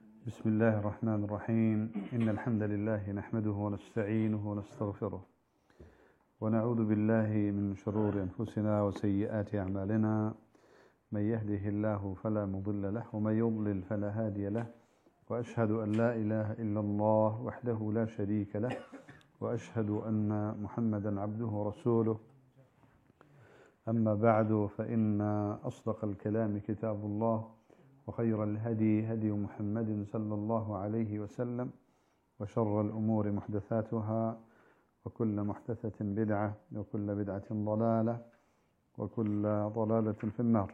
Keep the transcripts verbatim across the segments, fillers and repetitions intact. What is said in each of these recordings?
بسم الله الرحمن الرحيم. إن الحمد لله نحمده ونستعينه ونستغفره ونعوذ بالله من شرور أنفسنا وسيئات أعمالنا. من يهده الله فلا مضل له ومن يضلل فلا هادي له، وأشهد أن لا إله إلا الله وحده لا شريك له، وأشهد أن محمدا عبده ورسوله. أما بعد، فإن أصدق الكلام كتاب الله، وخير الهدي هدي محمد صلى الله عليه وسلم، وشر الأمور محدثاتها، وكل محدثة بدعة، وكل بدعة ضلالة، وكل ضلالة في النار.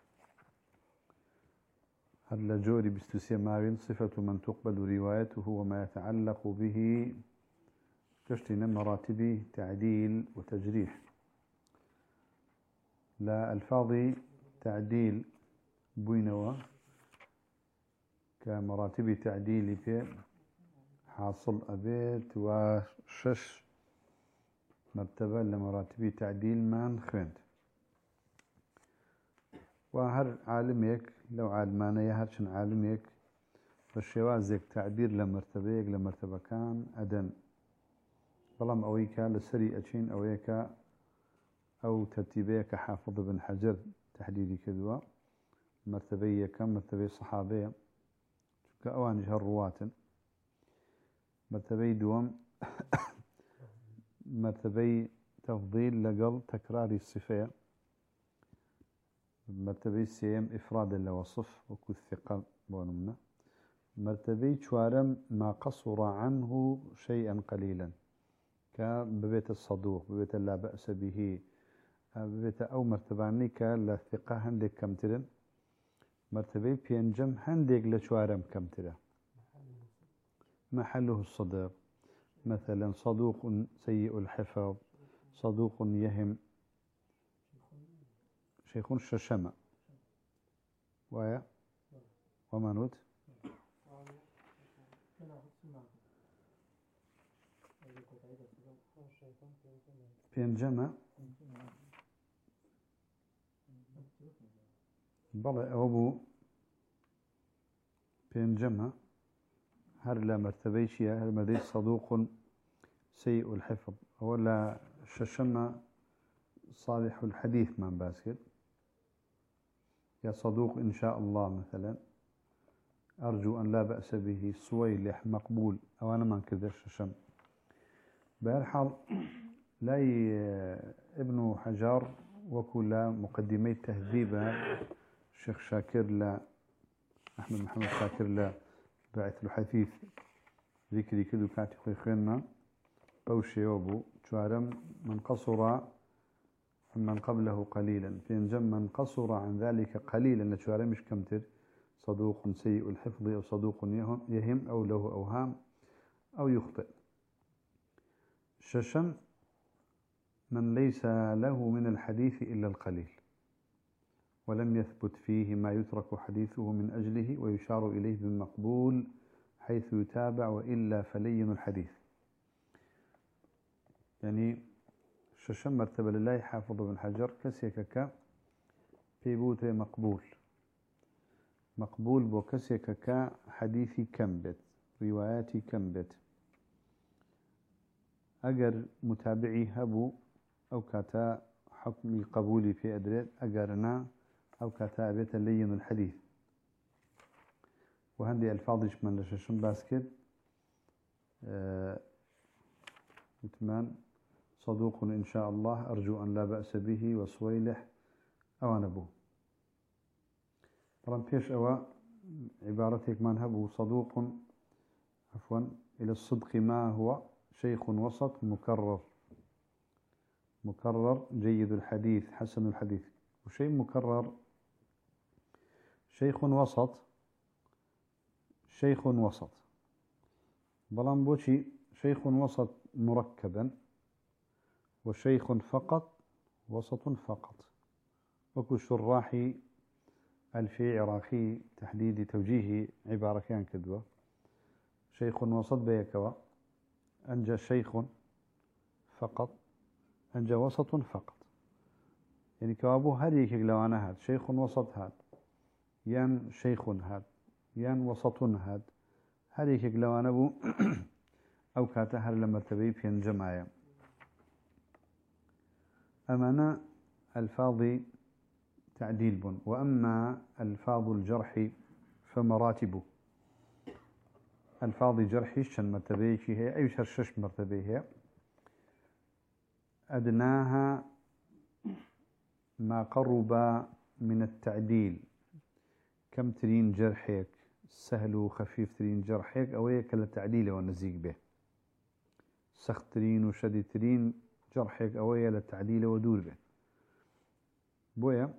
هل جوري باستسماع صفة من تقبل روايته وما يتعلق به كشتنا مراتب تعديل وتجريح. لا الفاظ تعديل بوينوا كمراتب تعديل في حاصل أبيت وشش مرتبة لمراتب تعديل من خويند. وهر عالميك لو عالمانة يهرشن عالميك فالشوازك تعبير لمرتبيك لمرتبة كان أدن بلام أويكا لسري أجين أويكا أو ترتيبيك حافظ بن حجر تحديدي كذوا مرتبية كم مرتبية صحابية كأوانجها الرواة. مرتبي دوم مرتبي تفضيل لقل تكرار الصفة. مرتبي سيم إفراد لوصف وكو الثقل بونمنا. مرتبي شوارم ما قصر عنه شيئا قليلا كببيت الصدوق، ببيت لا بأس به، ببيت أو مرتباني كالثقة هندك كمترن. مرتبي بينجم هندك لشوارم كمترن محله الصدق، مثلا صدوق سيء الحفظ، صدوق يهم، شيخ الششمة ويا وما نوت بينجمة بلا أبو بينجمة هر لا مرتبيشيا هر مرتبي صدوق سيء الحفظ ولا ششمة صالح الحديث من باسكت يا صدوق إن شاء الله مثلا أرجو أن لا بأس به صويلح مقبول أو أنا ما كذا ششم. بهالحال لاي ابن حجر وكل مقدمي تهذيب الشيخ شاكر لا أحمد محمد شاكر لا بعث الحديث ذكري كذو كاتي خيرنا أوشي وابو شوارم من قصر من قبله قليلا فينجم من قصر عن ذلك قليلا لشوارم مش كمتر صدوق سيء الحفظ أو صدوق يهم أو له أوهام أو يخطئ. ششم من ليس له من الحديث إلا القليل ولم يثبت فيه ما يترك حديثه من أجله ويشار إليه بالمقبول حيث يتابع وإلا فلين الحديث. يعني ششم مرتبة لله حافظ بن حجر كسيكك في بوت مقبول مقبول بو كسيكك حديثي كمبت رواياتي كمبت أجر متابعي هبو أو كاتا حكم قبولي في أدريد أجرنا أو كاتا بيت لين الحديث. وهندي الفاظش من لششم باسكت أه مثمان صدوق إن شاء الله أرجو أن لا بأس به وصويلح أو نبو. طبعا فيش أوا عبارتك من هبو صدوق عفوا إلى الصدق ما هو شيخ وسط مكرر مكرر جيد الحديث حسن الحديث. وشيء مكرر شيخ وسط شيخ وسط بلان بوشي شيخ وسط مركبا وشيخ فقط وسط فقط. وكو شراحي الفي عراقي تحديد توجيه عبارة كان كدوة شيخ وسط بيكوا أنجى شيخ فقط أنجى وسط فقط. يعني كوابو هذه كلوانا هاد شيخ وسط هاد يان شيخ هاد يان وسطون هاد هريك لوانا بو أو كاتهر لمرتبة في جماعة أمانا الفاظ تعديل بن وأما الفاظ الجرح فمراتبه الفاظ جرح شن مرتبة هي أي شرشش مرتبة هي أدناها ما قرب من التعديل كم ترين جرحك سهل وخفيف ترين جرحك أو هيك للتعديل ونزيق به سخت ترين وشديد ترين جرحك أو هي للتعديل ودور به بويا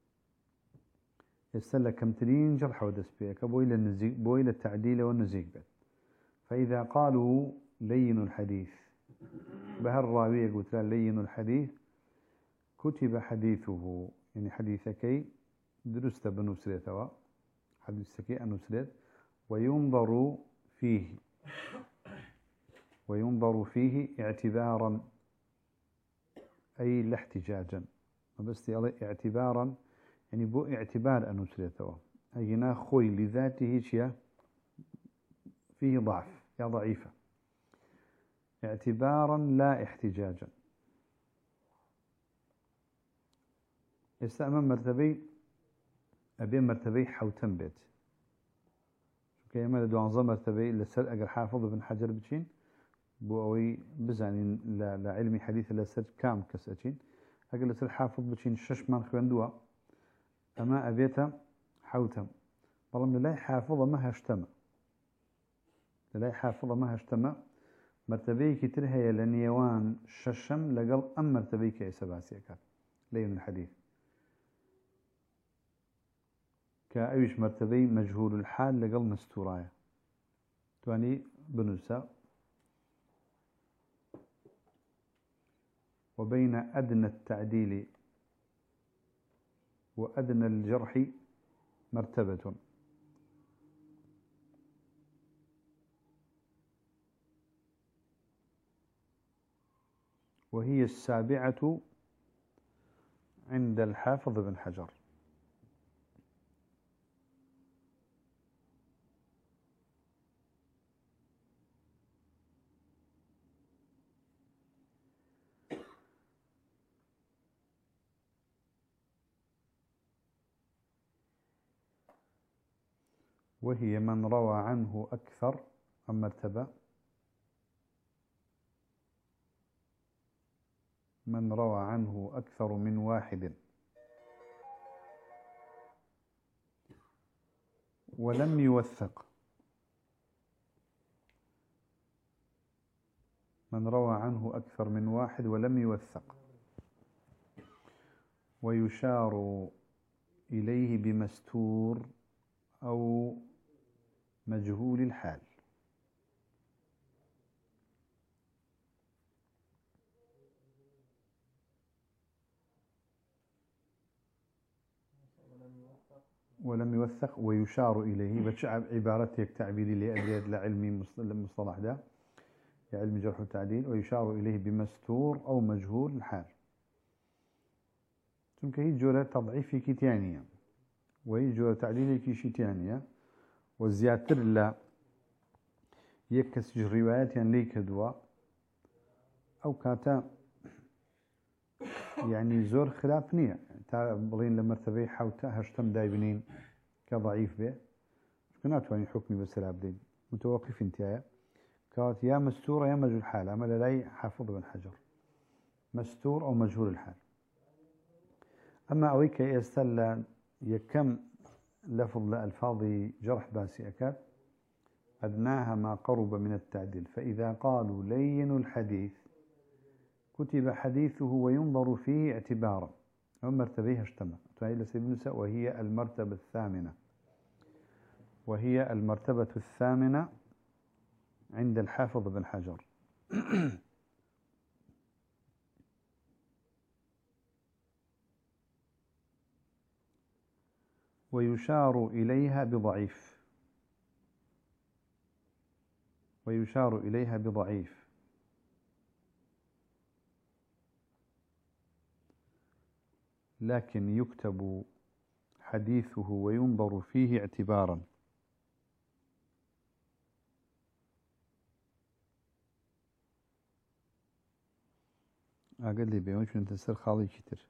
يستلى كم ترين جرح ودس بيك بوي للنزيق بوي للتعديل والنزيق به فإذا قالوا لين الحديث بهالراوية قلت له لين الحديث كتب حديثه يعني حديثك درست بنسرته حديثك أنسرت وينظر فيه وينظر فيه اعتبارا أي لا احتجاجا بس اعتبارا يعني بو اعتبار أنسرته أي ناخوي لذاته شيء فيه ضعف يا ضعيفة اعتبارا لا احتجاجا يستعمل مرتبي أبي مرتبي حوتن بيت كيما دوانزا مرتبي لسر أجر حافظ بن حجر بتشين بوأوي بزانين لعلمي حديث لسر كام كسأتين أجر لسر حافظ بتشين شش من خوندوا أما أبيتا حوتم والله لا حافظ ما هشتم لا حافظ ما هشتم مرتبي كتير هي لنيوان ششم لقل أم مرتبي كيسباسي كات لين الحديث كأيش مرتبي مجهول الحال لقل مستورايا تواني بنسا وبين أدنى التعديل وأدنى الجرح مرتبة وهي السابعة عند الحافظ بن حجر وهي من روى عنه أكثر من مرتبة من روى عنه أكثر من واحد ولم يوثق من روى عنه أكثر من واحد ولم يوثق ويشار إليه بمستور أو مجهول الحال ولم يوثق ويشار إليه بتشعب عبارتك تعبيري لأدريد لعلمي المصطلح ده علم جرح التعديل ويشار إليه بمستور أو مجهول الحال چونك هي جورة تضعيف كتانية وهي جورة تعديل كيشتانية والزياتر لا يكس روايات يعني ليك دوا أو كاتا يعني زور خلاف نية تا بغين لمرتبه حوتا هشتم دايبنين كضعيف به كنات واني حكمي بسلاب دين متوقف انتهاء كانت يا مستورة يا مجهول الحال أما لدي حافظ بن حجر مستور أو مجهول الحال أما أويك يستل يكم لفظ لألفاظ جرح باسي أكاد أدناها ما قرب من التعديل فإذا قالوا لين الحديث كتب حديثه وينظر فيه اعتبارا هم مرتبيها اجتمع وهي المرتبة الثامنة وهي المرتبة الثامنة عند الحافظ بن حجر ويشار إليها بضعيف ويشار إليها بضعيف لكن يكتب حديثه وينظر فيه اعتبارا أقل لي بيوم شو تسر خالي كتير.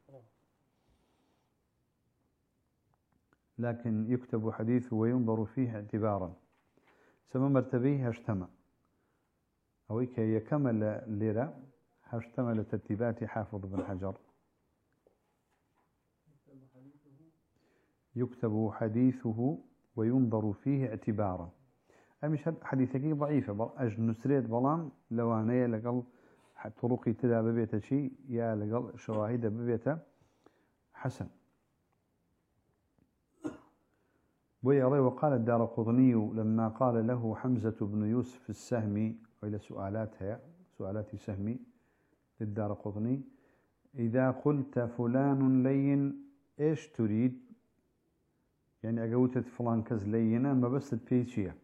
لكن يكتب حديثه وينظر فيه اعتبارا سما مرتبه هشتمى أو كي يكمل ليرة هشتمل ترتيبات حافظ بن حجر. يكتب حديثه وينظر فيه اعتبارا أمش حديثك ضعيفة أج نسريت بلان لو أنا لقل طرقي تلا ببيت شيء يا لقل شواهد ببيت حسن. ويرى وقال الدارقطني لما قال له حمزة بن يوسف السهمي وإلى سؤالاتها سؤالات سهمي للدارقطني إذا قلت فلان لين إيش تريد؟ يعني أقولت فلان كز لينا ما بس تبيشيه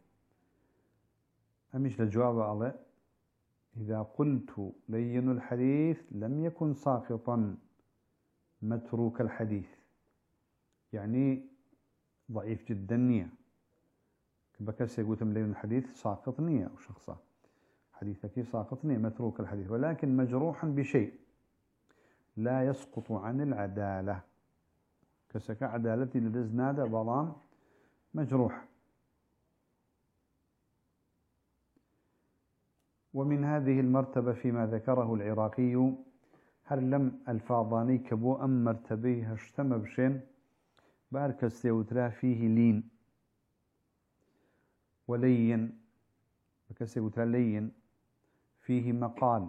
أمش لجواب على إذا قلت لين الحديث لم يكن ساقطا متروك الحديث يعني ضعيف جدا نية بكس يقول لين الحديث ساقط نية أو شخصة حديثك ساقط نية متروك الحديث ولكن مجروحا بشيء لا يسقط عن العدالة كسك عدالتي لدزنادة بلان مجروح. ومن هذه المرتبة فيما ذكره العراقي هل لم الفاظاني كبو أم مرتبه هشتم بشين باركس يوترا فيه لين ولين بكس يوترا لين فيه مقال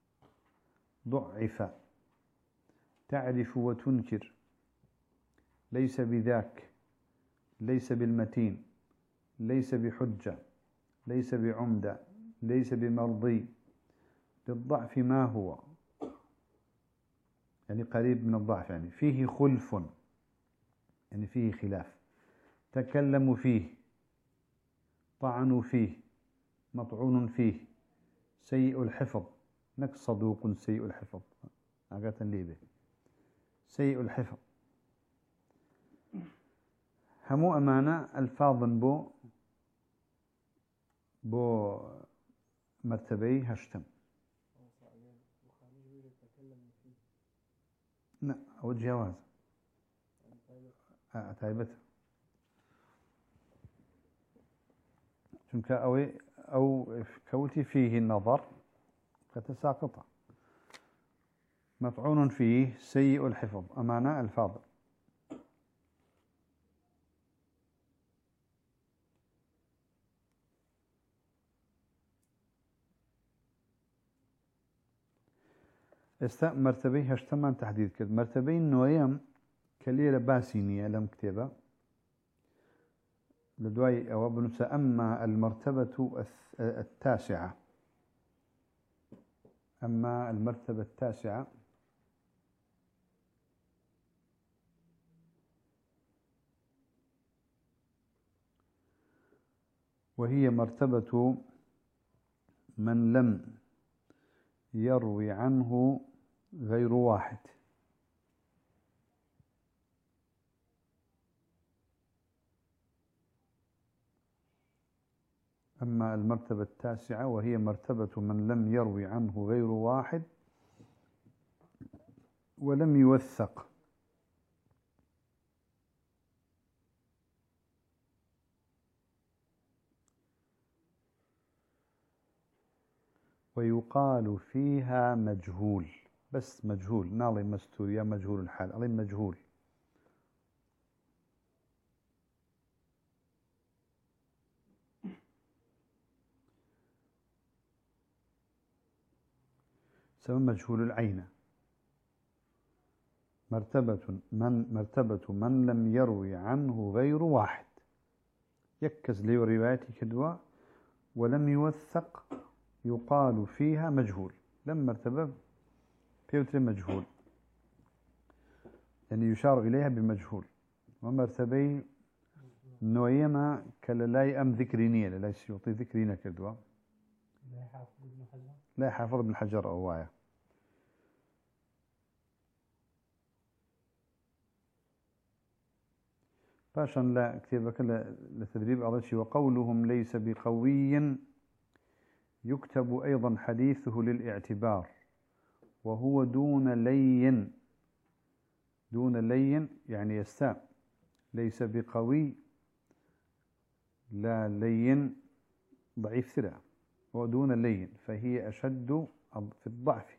ضعف تعرف وتنكر ليس بذاك ليس بالمتين ليس بحجة ليس بعمدة ليس بمرضي للضعف ما هو يعني قريب من الضعف يعني فيه خلف يعني فيه خلاف تكلموا فيه طعنوا فيه مطعون فيه سيء الحفظ نك صدوق سيء الحفظ أقاتا ليبه سيء الحفظ همو أمانة الفاظ بو بو مرتبي هشتم لا أو الجواز أتعيبته چونك أو أو كوتي فيه النظر فتساقطه مطعون فيه سيء الحفظ أمانة الفاظ استا مرتبه هشتمان تحديد كد مرتبين نويم كليلة باسينية لم كتابة لدواي أو بنسى أما المرتبة التاسعة أما المرتبة التاسعة وهي مرتبة من لم يروي عنه غير واحد أما المرتبة التاسعة وهي مرتبة من لم يروي عنه غير واحد ولم يوثق ويقال فيها مجهول بس مجهول نالي مستور يا مجهول الحال علي مجهول سمى مجهول العين مرتبة من مرتبة من لم يروي عنه غير واحد يكز لي روايتي كدوا ولم يوثق يقال فيها مجهول لم مرتبة بيوتر مجهول يعني يشار إليها بمجهول ومرتبي نوعيما كلالاي أم ذكرينية لا يعطي ذكرينة كدوا لا حافظ ابن حجر لا حافظ ابن حجر أوايا باشا لا كتابك لتدريب على شيء وقولهم ليس بقوي يكتب أيضا حديثه للاعتبار وهو دون لين. دون لين يعني يستاء، ليس بقوي لا لين ضعيف ثرى، ودون لين فهي أشد في الضعف.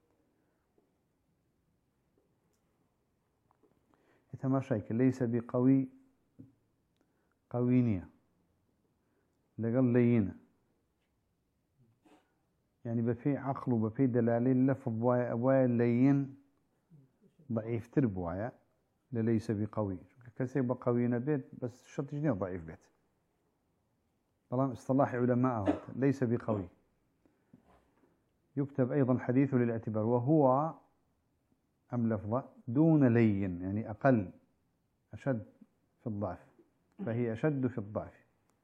يتماشيك ليس بقوي قوينية لقل لينة، يعني بفي عقل وبفي دلالين لفظ وايا لين ضعيف تربوايا ليس بقوي. كسي بقوي نبيت بس الشرط جنيه ضعيف بيت. طالما اصطلاح علماء ليس بقوي. يكتب أيضا حديث للاعتبار. وهو أم لفظة دون لين يعني أقل أشد في الضعف، فهي أشد في الضعف.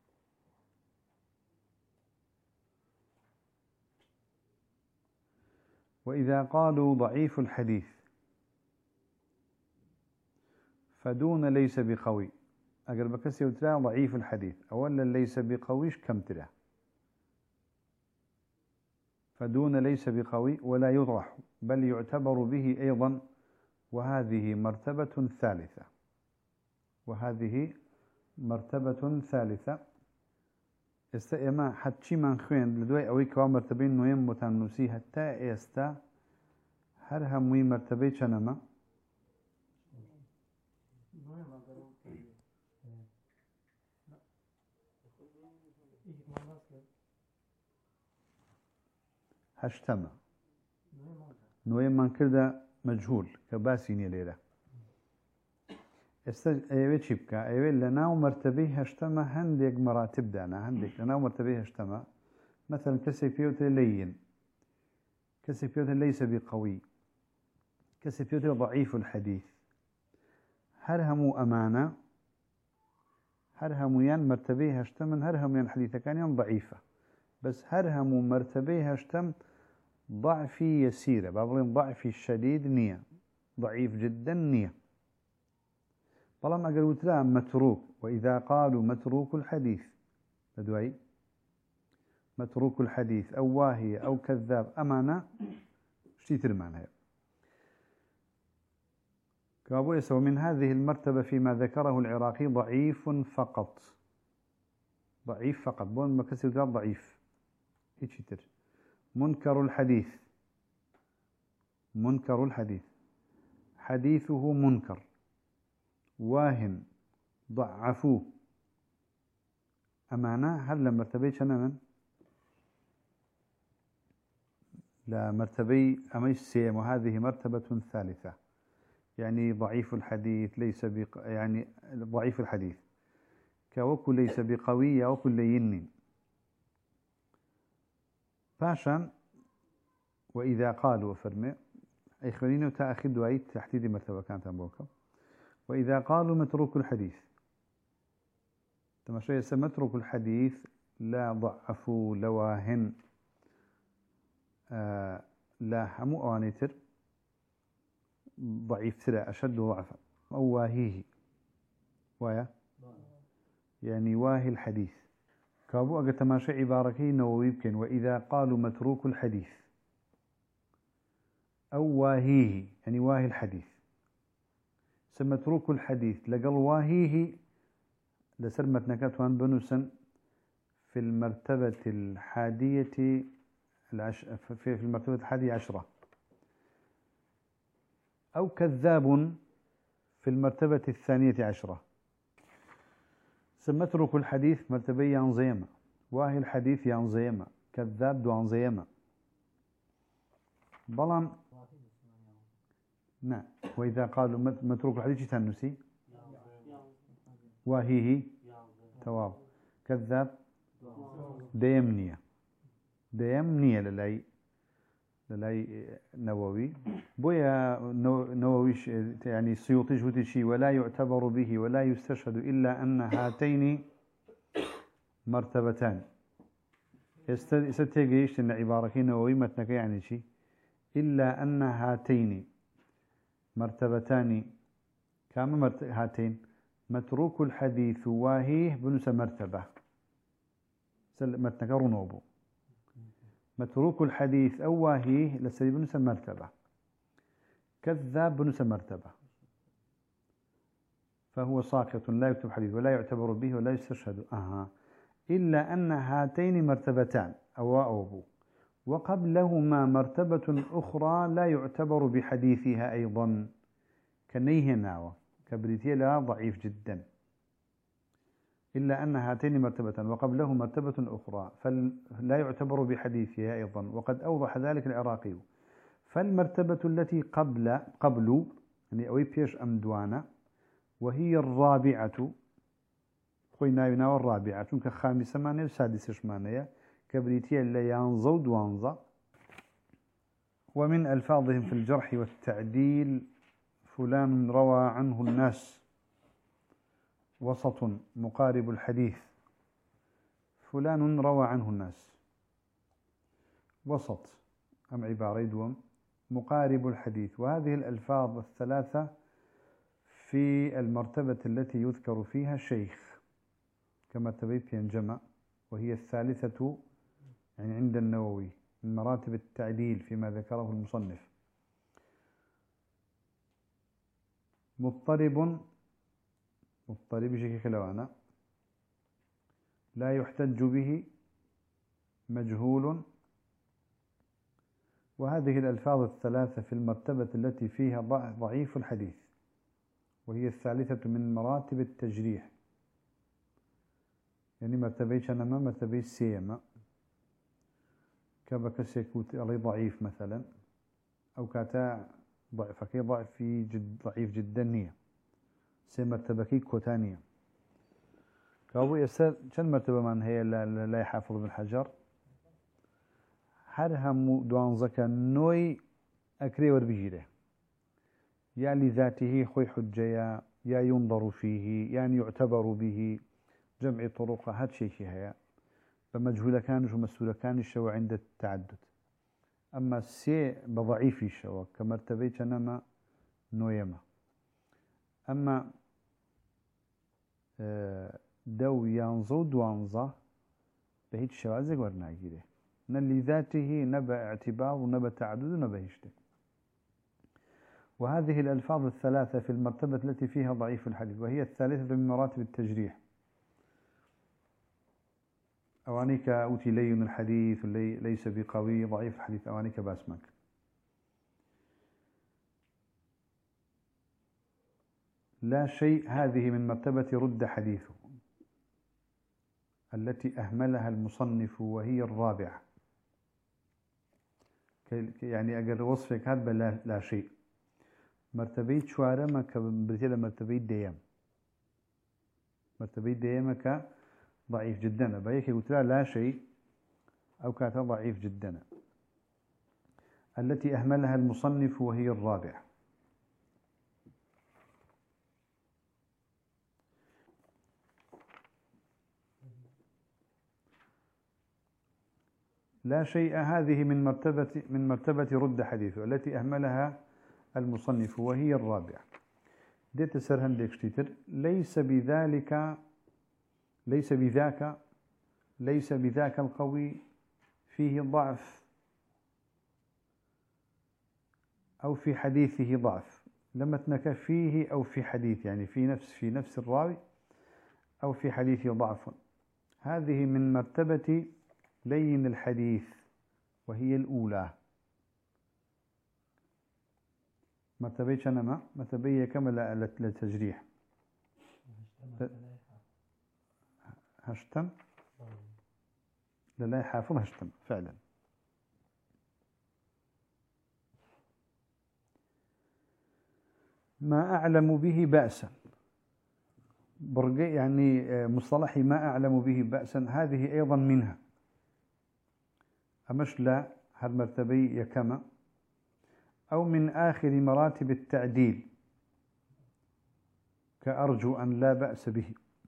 وإذا قالوا ضعيف الحديث فدون ليس بقوي. أقل بكسي وترى ضعيف الحديث أولا ليس بقويش كم ترى، فدون ليس بقوي ولا يطرح بل يعتبر به أيضا. وهذه مرتبة ثالثة. وهذه مرتبة ثالثة. استئما حتى من خوين لدوي أوي كوا مرتبين نوين متنوسي حتى استا هر هموي مرتبة چنما هشتما نوين من كرده مجهول كباسيني ليلة. استج ايوه شبكة ايوه لناو مرتبه هشتما هندق مراتب دانا هندق لناو مرتبه هشتما. مثلا كسيفيوت لين، كسيفيوت ليس بقوي، كسيفيوت ضعيف الحديث. هرهمو أمانة هرهميان مرتبه هشتمن هرهميان حديثة كان ضعيفة، بس هرهمو مرتبه هشتم ضعفي يسيرة بابلين ضعفي الشديد نية ضعيف جدا نية. طالما قالوا تلا متروك. وإذا قالوا متروك الحديث لدوي متروك الحديث أو واهية أو كذاب أمانة شتيتر معناها كابو يسوى. من هذه المرتبة فيما ذكره العراقي ضعيف فقط. ضعيف فقط بون ما كسر ضعيف هيك. منكر الحديث. منكر الحديث حديثه منكر واهن ضعفوه أمانة. هل لمرتبة شننا لا مرتبة أميس سيم. وهذه مرتبة ثالثة يعني ضعيف الحديث ليس بق... يعني ضعيف الحديث كوكو ليس بقوي وكل لين. فاشا وإذا قالوا فرمي أي خليني وتأخذ وأي تحديد مرتبة كانت أمبوكا. وإذا قالوا متروك الحديث تماشي يسمى متروك الحديث لا ضعفوا لواهن آه لا همو أوانيتر ضعيف ترى أشد ضعفا أو واهيه وايا يعني واهي الحديث. كابو أجا تماشي عباركي نووي يمكن. وإذا قالوا متروك الحديث أو واهيه يعني واهي الحديث سمتروك الحديث لقل واهيه لسرمت نكاتوان بنوسا في المرتبة الحادية العش... في المرتبة الحادية عشرة. أو كذاب في المرتبة الثانية عشرة. سمترك الحديث مرتبة ينظيمة، واهي الحديث ينظيمة، كذاب دو ينظيمة. بلان نعم. وإذا قالوا متروك الحديث تنسي واهيه تواب كذاب ديمنية ديمنية للاي للاي نووي بويا نووي يعني سيوطي جوتي شيء ولا يعتبر به ولا يستشهد إلا أن هاتين مرتبتان. يستيقيش أن عبارة نووي متنك يعني شيء إلا أن هاتين مرتبتان. كما مرت... هاتين متروك الحديث واهيه بنس مرتبة متنك رنوبه متروك الحديث أو واهيه لسري بنس مرتبة، كذاب بنس مرتبة، فهو ساقط لا يكتب حديث ولا يعتبر به ولا يستشهد. أها إلا أن هاتين مرتبتان أو أوبو، وقبلهما مرتبة أخرى لا يعتبر بحديثها أيضا كنيه ناوى كبريتيا لا ضعيف جدا. إلا أن هاتين مرتبة وقبله مرتبة أخرى فلا يعتبر بحديثها أيضا، وقد أوضح ذلك العراقي. فالمرتبة التي قبل قبل يعني أوي بيش أمدوانا وهي الرابعة، خوينا يناوى الرابعة چونك خامسة مانية وسادسة مانية كبريتيا لا ينظو دوانظا. ومن ألفاظهم في الجرح والتعديل فلان روى عنه الناس وسط مقارب الحديث، فلان روى عنه الناس وسط أم عبارة دوم مقارب الحديث. وهذه الألفاظ الثلاثة في المرتبة التي يذكر فيها شيخ كمرتبة ينجمع، وهي الثالثة يعني عند النووي من مراتب التعديل فيما ذكره المصنف. مضطرب مضطرب شكل كلوانا لا يحتج به مجهول. وهذه الألفاظ الثلاثة في المرتبة التي فيها ضعيف الحديث، وهي الثالثة من مراتب التجريح، يعني مرتبة شنما مرتبة سيما كبكسيكوت علي ضعيف مثلا أو كاتا ضعفكي ضعف جد ضعيف جدا نية سي مرتبكي كوتانية كابو يسال كم مرتبة من هي لا, لا يحافظ بالحجر هر هم دوانزك نوي أكري وربجيره يا لذاته خوي حجيا يا ينظر فيه يعني يعتبر به جمع طرق هاد شيء هيا فمجهول كانش ومسهول كانش عند التعدد. أما سي بضعيف الشوا كمرتبة نما نويما. أما دو ينظو دوانظا بهيت الشوازق ورناجيره نلي ذاته نبا اعتبار ونبا تعدد ونبا هشته. وهذه الألفاظ الثلاثة في المرتبة التي فيها ضعيف الحديث وهي الثالثة من مراتب التجريح. أوانيك أوتي لين الحديث ليس بقوي ضعيف الحديث أوانيك باسمك. لا شيء هذه من مرتبة رد حديثه التي أهملها المصنف وهي الرابعة، يعني أجر وصفك هذا لا, لا شيء مرتبة شوارع ما كبرتيلا مرتبة ديام مرتبة ديامك ضعيف جدا بأيك قلت لا شيء أو كانت ضعيف جدا التي أهملها المصنف وهي الرابعة. لا شيء هذه من مرتبة من مرتبة رد حديثه التي أهملها المصنف وهي الرابعة. ديت سرهن ديكشتيتر ليس بذلك ليس بذاك ليس بذاك القوي فيه ضعف أو في حديثه ضعف لما تنك فيه أو في حديث يعني في نفس في نفس الراوي أو في حديثه ضعف. هذه من مرتبة لين الحديث وهي الأولى. مرتبة شنما مرتبة كما للتجريح هشتم لا يحافظ هشتم فعلا. ما أعلم به بأسا برقي يعني مصطلحي ما أعلم به بأسا هذه أيضا منها. أمش لا هالمرتبة يكما أو من آخر مراتب التعديل كأرجو أن لا بأس به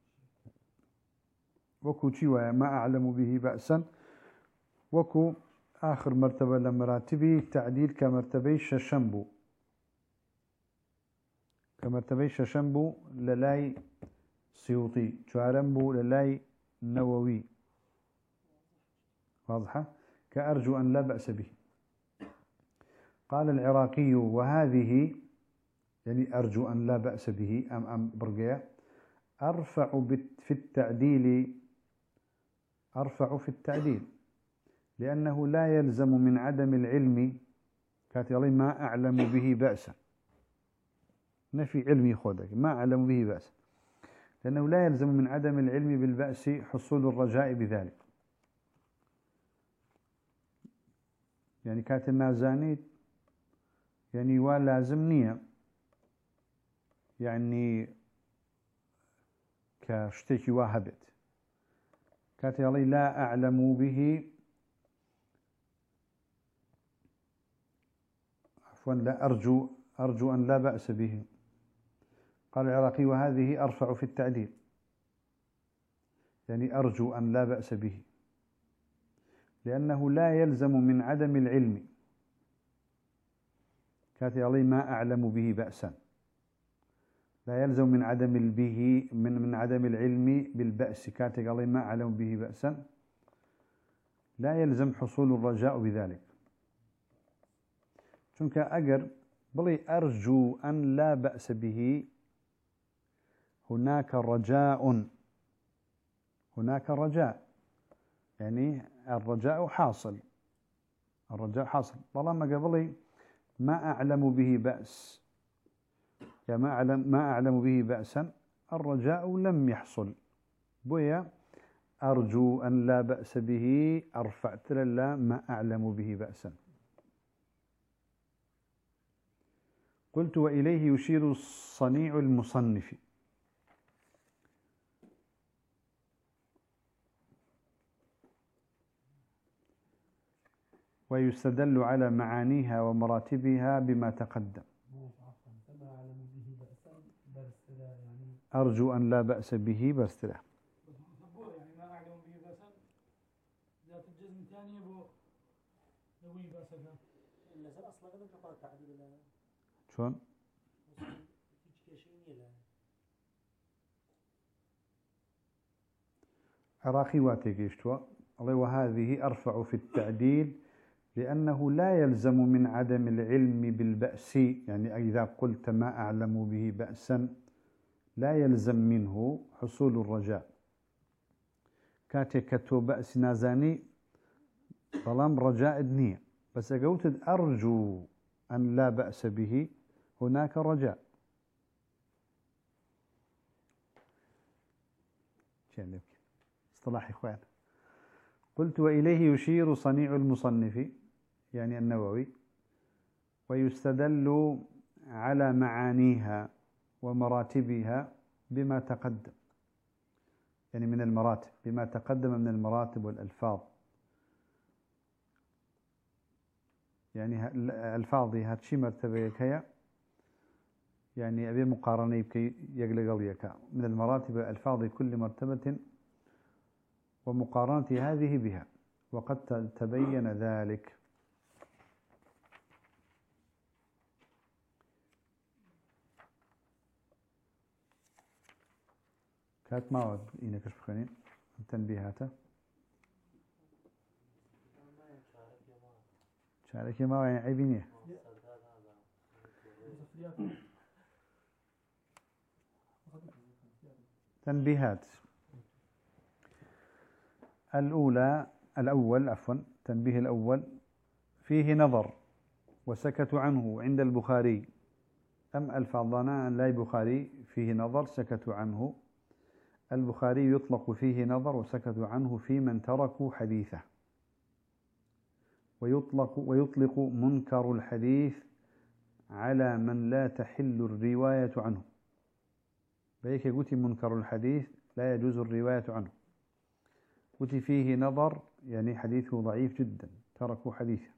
وكو تشيوى ما أعلم به بأسا وكو آخر مرتبة لمراتبه التعديل كمرتبة ششنبو كمرتبة ششنبو للاي سيوطي شوارنبو للاي نووي واضحة كأرجو أن لا بأس به. قال العراقي وهذه يعني أرجو أن لا بأس به أم أم برقية أرفع في التعديل أرفع في التعديل لأنه لا يلزم من عدم العلم كاتلي ما أعلم به بأسا نفي علمي خودك ما أعلم به بأسا لأنه لا يلزم من عدم العلم بالبأس حصول الرجاء بذلك. يعني كات النازاني يعني ولازم نية يعني كشتكي واهبت كاتلي لا أعلم به عفوا لا أرجو أرجو أن لا بأس به. قال العراقي وهذه أرفع في التعديل يعني أرجو أن لا بأس به لأنه لا يلزم من عدم العلم كاتي علي ما أعلم به بأسا لا يلزم من عدم البه من من عدم العلم بالبأس كاتي علي ما أعلم به بأسا لا يلزم حصول الرجاء بذلك. چونك أجر بلي أرجو أن لا بأس به هناك رجاء هناك رجاء يعني الرجاء حاصل الرجاء حاصل طالما قبلي ما أعلم به بأس يعني ما أعلم ما أعلم به بأسا الرجاء لم يحصل بويا أرجو أن لا بأس به أرفعت لا ما أعلم به بأسا. قلت وإليه يشير صنيع المصنف ويستدل على معانيها ومراتبها بما تقدم. أرجو أن لا بأس به برستله يعني ما أعلم به بأسا ذات الجزم الثانية بو نوي بأسا إلا أصلا قبل تقرأ التعديل شون؟ عراقي واتيكيشتوا الله وهذه أرفع في التعديل لأنه لا يلزم من عدم العلم بالبأس يعني إذا قلت ما أعلم به بأسا لا يلزم منه حصول الرجاء كاتكتو بأس نازاني ظلام رجاء النية بس قلت أرجو أن لا بأس به هناك رجاء. اصطلاح إخوان. قلت وإليه يشير صنيع المصنف يعني النووي ويستدل على معانيها ومراتبها بما تقدم يعني من المراتب بما تقدم من المراتب والألفاظ يعني ألفاظي هاتشي مرتبة هي يعني أبي مقارنة بكي يقلق وياك من المراتب ألفاظ كل مرتبة ومقارنة هذه بها وقد تبين ذلك. كانت ما إنك بخيرين تنبيهاته شارك ما يعني عيبينيه تنبيهات. الأولى الأول عفوا تنبيه الأول فيه نظر وسكتوا عنه عند البخاري أم ألفاظنا لا البخاري فيه نظر سكتوا عنه. البخاري يطلق فيه نظر وسكتوا عنه في من تركوا حديثه ويطلق ويطلق منكر الحديث على من لا تحل الرواية عنه بيك قلت منكر الحديث لا يجوز الرواية عنه قلت فيه نظر يعني حديثه ضعيف جدا تركوا حديثه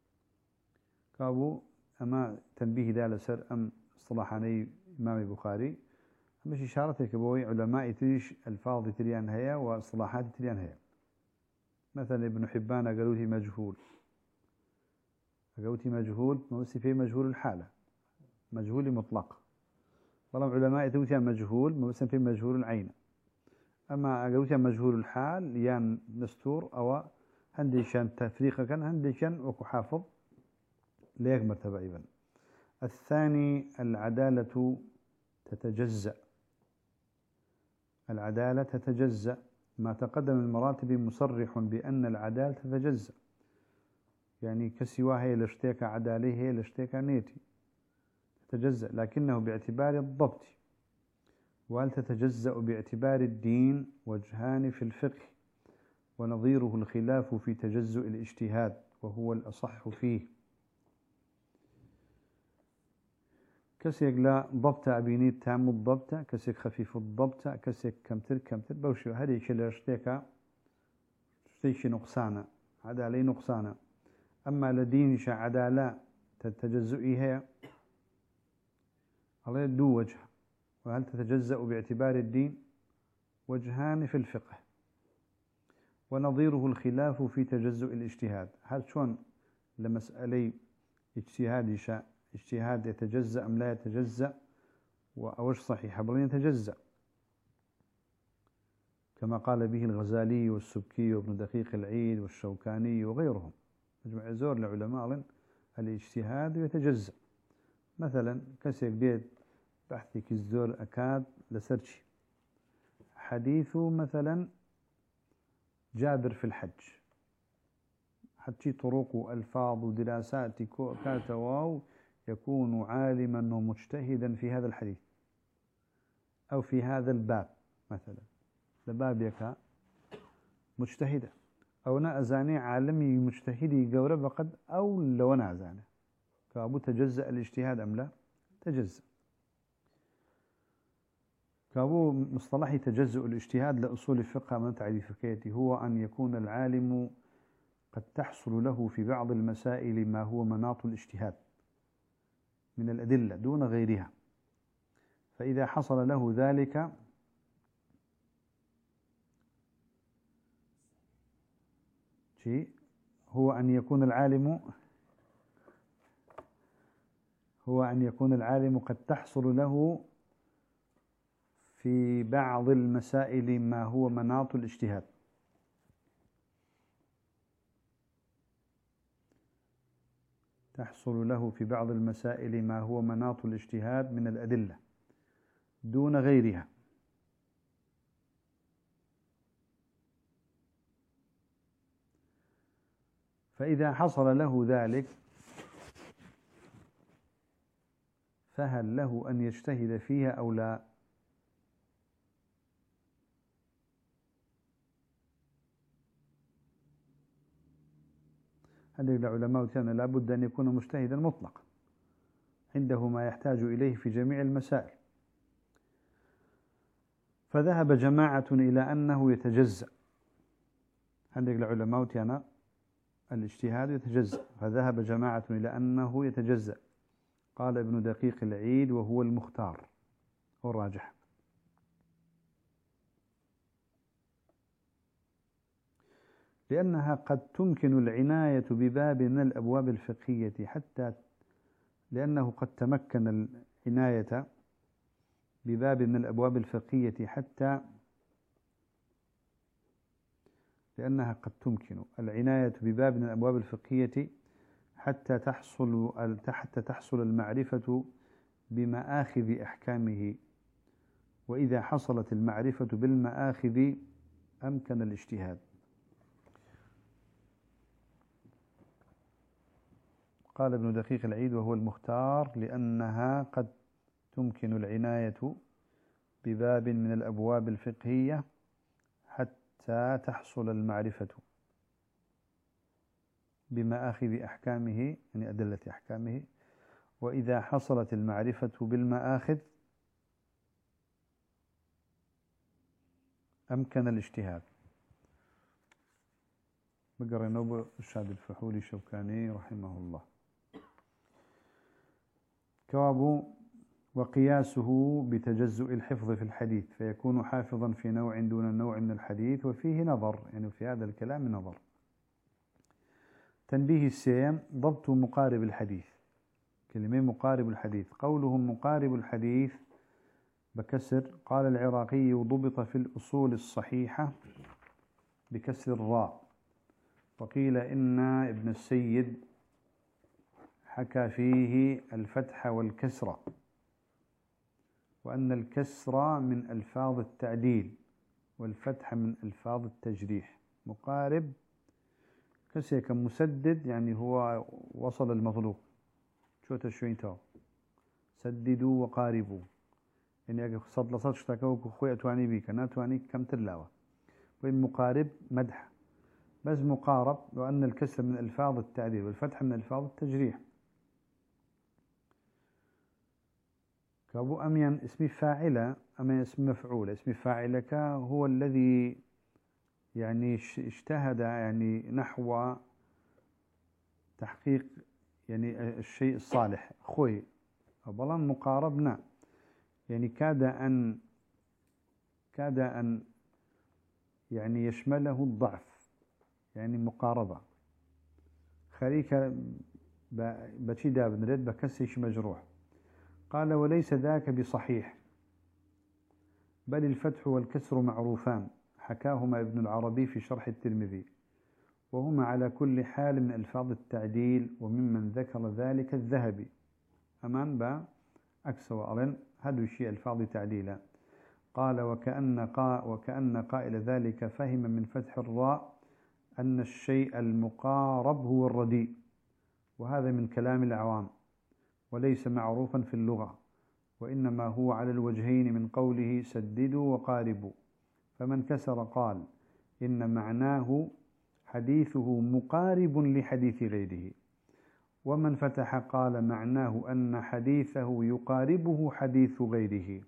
كابو أما تنبيه دال سر أم اصطلاحاني إمام البخاري مش إشارتك بوي علماء تريش الفاظ تريان هيا واصطلاحات تريان هيا مثلا ابن حبان قالوتي مجهول قالوتي مجهول موسي فيه مجهول الحالة مجهول مطلق طالما علماء توتي مجهول موسي فيه مجهول العين أما قالوتي مجهول الحال يان نستور أو هنديشان تفريق كان هنديشان وكحافظ ليك مرتبة أيضا. الثاني العدالة تتجزأ. العدالة تتجزأ، ما تقدم المراتب مصرح بأن العدالة تتجزأ، يعني كسواها هي لاشتيك عداليه هي لاشتيك نيتي تتجزأ، لكنه باعتبار الضبط. وهل تتجزأ باعتبار الدين؟ وجهان في الفقه، ونظيره الخلاف في تجزؤ الاجتهاد وهو الأصح فيه. كسيك لا ضبط أبيني تام الضبط، كسيك خفيف الضبط، كسيك كمتر كمتر بوشي هذه شيء اشتيك شتيش نقصانة عدالي نقصانة. أما لدينش عدالة تتجزئها على دو وجه. وهل تتجزأ باعتبار الدين؟ وجهان في الفقه، ونظيره الخلاف في تجزؤ الاجتهاد. هل شون لمسألة اجتهاد شاء اجتهاد يتجزأ أم لا يتجزأ؟ وأوش صحيح بل يتجزأ، كما قال به الغزالي والسبكي وابن دقيق العيد والشوكاني وغيرهم. مجمع زور العلماء الاجتهاد يتجزأ. مثلا كسيك بيت بحثك الزور أكاد لسرشي حديث مثلا جابر في الحج، حتى طرق وألفاظ ودراسات كاتواو يكون عالما ومجتهدا في هذا الحديث أو في هذا الباب، مثلا لباب يكا مجتهدا، أو نأزاني عالمي مجتهدي قورب قد أو لو نأزاني كابو تجزأ الاجتهاد أم لا؟ تجزأ. كابو مصطلح تجزؤ الاجتهاد لأصول الفقه من تعريفكيته هو أن يكون العالم قد تحصل له في بعض المسائل ما هو مناط الاجتهاد من الأدلة دون غيرها، فإذا حصل له ذلك شيء هو أن يكون العالم هو أن يكون العالم قد تحصل له في بعض المسائل ما هو مناط الاجتهاد. تحصل له في بعض المسائل ما هو مناط الاجتهاد من الأدلة دون غيرها، فإذا حصل له ذلك فهل له أن يجتهد فيها أو لا؟ هذه العلماء كان لابد أن يكون مجتهدا مطلقا عنده ما يحتاج إليه في جميع المسائل. فذهب جماعة إلى أنه يتجزأ. هذه العلماء كان الاجتهاد يتجزأ، فذهب جماعة إلى أنه يتجزأ. قال ابن دقيق العيد وهو المختار والراجح. لأنها قد تمكن العناية بباب من الأبواب الفقهية حتى لأنه قد تمكن العناية بباب من الأبواب الفقهية حتى لأنها قد تمكن العناية بباب من الأبواب الفقهية حتى تحصل حتى تحصل المعرفة بمآخذ أحكامه، وإذا حصلت المعرفة بالمآخذ أمكن الاجتهاد. قال ابن دقيق العيد وهو المختار لأنها قد تمكن العناية بباب من الأبواب الفقهية حتى تحصل المعرفة بمآخذ أحكامه، يعني أدلة أحكامه، وإذا حصلت المعرفة بالمآخذ أمكن الاجتهاد. بقرأ نوب الشاد الفحولي الشوكاني رحمه الله. كواب وقياسه بتجزؤ الحفظ في الحديث، فيكون حافظا في نوع دون نوع من الحديث، وفيه نظر، يعني في هذا الكلام نظر. تنبيه السيم ضبط مقارب الحديث. كلمة مقارب الحديث، قولهم مقارب الحديث بكسر. قال العراقي ضبط في الأصول الصحيحة بكسر الراء، وقيل إن ابن السيد حكى فيه الفتح والكسر، وأن الكسر من ألفاظ التعديل والفتح من ألفاظ التجريح. مقارب كسيك مسدد يعني هو وصل المطلوب، شو تشوين تو سددوا وقاربوا، يعني صد لصد شتاكوك خوي أتواني بيك ناتواني كم تلاوة. وإن مقارب مدح، بس مقارب وأن الكسر من ألفاظ التعديل والفتح من ألفاظ التجريح. كابو أميان اسم فاعلة، أما اسم مفعولة. اسم فاعلك هو الذي يعني اجتهد يعني نحو تحقيق يعني الشيء الصالح خوي. أولا مقاربنا يعني كاد أن كاد أن يعني يشمله الضعف، يعني مقاربة خريكة بتشيدا بنرد بكسيش مجروح. قال وليس ذاك بصحيح، بل الفتح والكسر معروفان، حكاهما ابن العربي في شرح الترمذي، وهما على كل حال من ألفاظ التعديل، وممن ذكر ذلك الذهبي. أمان با أكس وأرن هدو شيء ألفاظ تعديلا. قال وكأن, قا وكأن قائل ذلك فهم من فتح الراء أن الشيء المقارب هو الرديء، وهذا من كلام العوام وليس معروفا في اللغة، وإنما هو على الوجهين من قوله سددوا وقاربوا. فمن كسر قال إن معناه حديثه مقارب لحديث غيره، ومن فتح قال معناه أن حديثه يقاربه حديث غيره.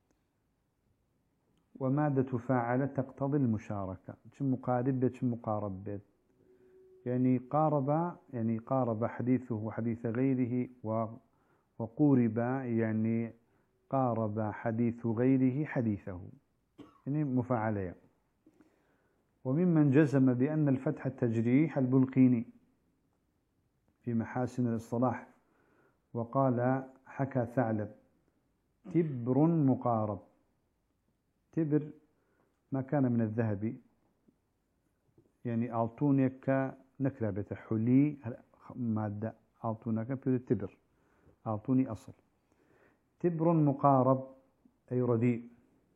ومادة فاعل تقتضي المشاركة، مقارب بيت مقارب بيت، يعني قارب يعني قارب حديثه حديث غيره، وقورب يعني قارب حديث غيره حديثه، يعني مفاعلية. وممن جزم بأن الفتح التجريح البلقيني في محاسن الاصطلاح، وقال حكى ثعلب تبر مقارب. تبر ما كان من الذهب، يعني أعطونك نكرة بتحلي مادة، أعطونك في تبر، أعطوني أصل. تبر مقارب أي رديء.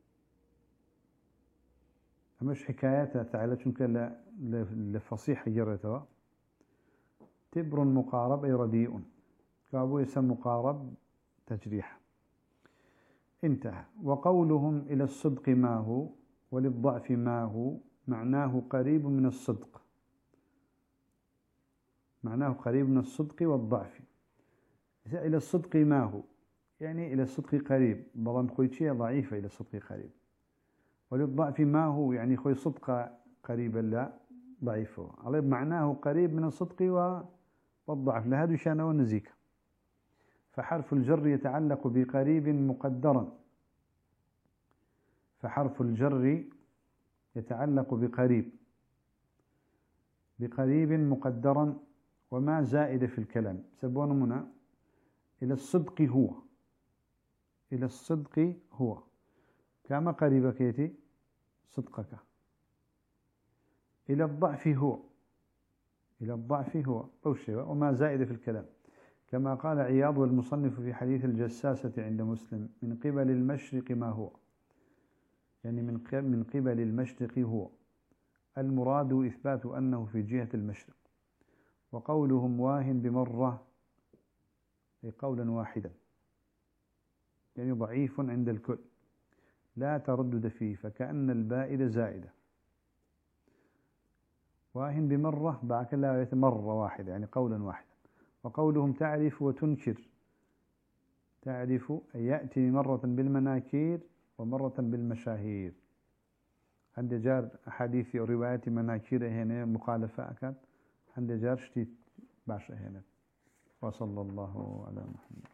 مش حكايات ثعلبك لفصيح جرتها. تبر مقارب أي رديء، كابو يسمى مقارب تجريح. انتهى. وقولهم إلى الصدق ما هو وللضعف ما هو معناه قريب من الصدق، معناه قريب من الصدق والضعف. إلى الصدق ما هو يعني إلى الصدق قريب، بلان خويتشي ضعيفة إلى الصدق قريب. وللضعف ما هو يعني خوي صدق قريبا لا ضعيفه، عليه معناه قريب من الصدق والضعف، لهذا شأنه ونزيك. فحرف الجر يتعلق بقريب مقدرا، فحرف الجر يتعلق بقريب بقريب مقدرا، وما زائد في الكلام. سبون منا إلى الصدق هو، إلى الصدق هو كما قريبك يتي صدقك. إلى الضعف هو، إلى الضعف هو أوشي، وما زائد في الكلام. كما قال عياض والمصنف في حديث الجساسة عند مسلم من قبل المشرق ما هو، يعني من من قبل المشرق هو، المراد إثبات أنه في جهة المشرق. وقولهم واهن بمرة أي قولا واحدا، يعني ضعيف عند الكل لا تردد فيه، فكأن البائد زائدة. واهن بمرة بعد لا مرة واحدة يعني قولا واحدا. وقولهم تعرف وتنكر، تعرف أي يأتي مرة بالمناكير ومرة بالمشاهير. عند جار أحاديث وروايات مناكير هنا مخالفة أكاد، عند جار شتيت باشا هنا. وصلى الله على محمد.